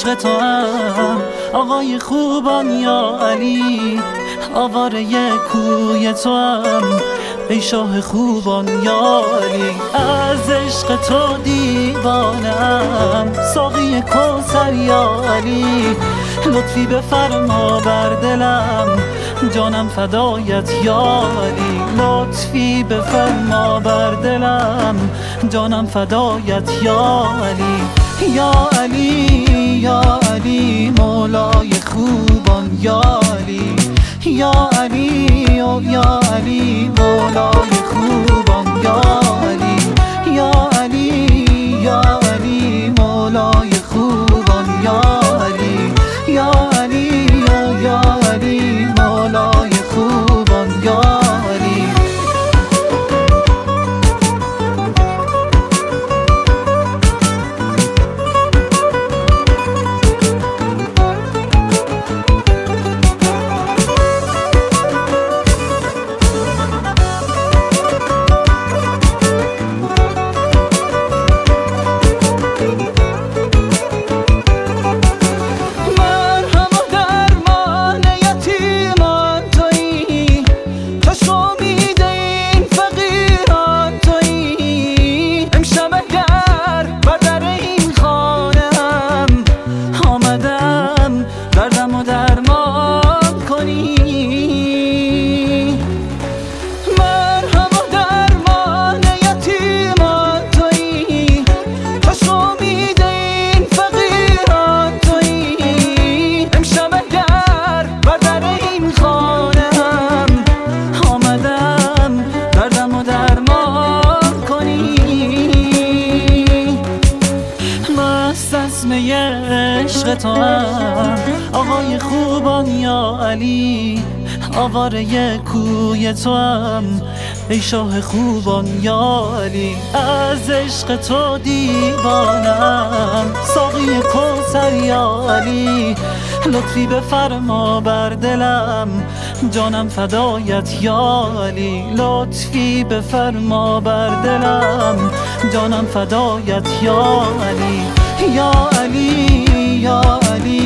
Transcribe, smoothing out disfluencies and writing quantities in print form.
عشق تو هم آقای خوبان یا علی، آواره کوی تو هم ای شاه خوبان یا علی. از عشق تو دیوانم ساقی کوثر یا علی، لطفی بفرما بر دلم جانم فدایت یا علی، لطفی بفرما بر دلم جانم فدایت یا علی. یا علی یا علی مولای خوبان یا علی، یا علی و یا علی مولای خوبان یا علی، یا علی یا علی مولای خوبان یا علی، یا علی و یا علی مولای خوبان یا علی. عشق تو هم آقای خوبان یا علی، آواره کوی تو هم ای شاه خوبان یا علی. از عشق تو دیوانم ساقی کوثر یا علی، لطفی بفرما بر دلم جانم فدایت یا علی، لطفی بفرما بر دلم جانم فدایت یا علی. یا علی یا علی